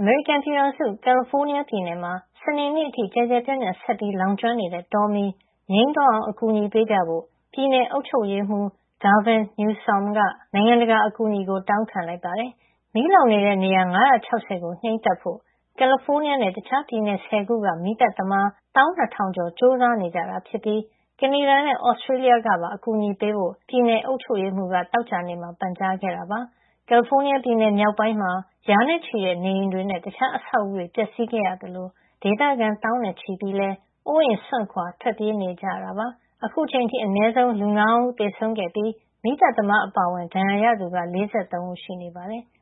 မေရိကန်ပြည်ထောင်စု ကယ်လီဖိုးနီးယားပြည်နယ်မှာ စနေနေ့အထိ ကျယ်ကျယ်ပြန့်ပြန့် ဆက်လောင်ကျွမ်းနေတဲ့ တောမီး ငြိမ်းသွားအောင် အကူအညီပေးကြဖို့ ပြည်နယ်အုပ်ချုပ်ရေးမှူး Gavin Newsom က နိုင်ငံတကာ အကူအညီတောင်းခံလိုက်ပါတယ်။ မီးလောင်နေတဲ့ နေရာ ၅၆၀ ကို ငြှိမ်းသတ်ဖို့ ကယ်လီဖိုးနီးယားနဲ့ တခြားပြည်နယ် ၁၀ ခုက မီးသတ်သမား ၁၂,၀၀၀ ကျော် ကြိုးစားနေကြတာဖြစ်ပြီး ကနေဒါနဲ့ Australia ကပါ အကူအညီပေးဖို့ ပြည်နယ်အုပ်ချုပ်ရေးမှူးက သောကြာနေ့မှာ ပန်ကြားခဲ့တာပါ။ ကယ်လီဖိုးနီးယားပြည်နယ် မြောက်ပိုင်းမှာ ရာနဲ့ချီတဲ့ နေအိမ်တွေနဲ့ တခြားအဆောက်အဦတွေ ပျက်စီးခဲ့ရသလို ဒေသခံ သောင်းနဲ့ချီပြီးလည်း အိုးအိမ်စွန့်ခွာ ထွက်ပြေးနေကြရတာပါ။ အခုချိန်အထိ အနည်းဆုံး လူ ၅ ဦး သေဆုံးခဲ့ပြီး မီးသတ်သမား အပါအဝင် ဒဏ်ရာရသူက ၄၃ ဦး ရှိနေပါတယ်။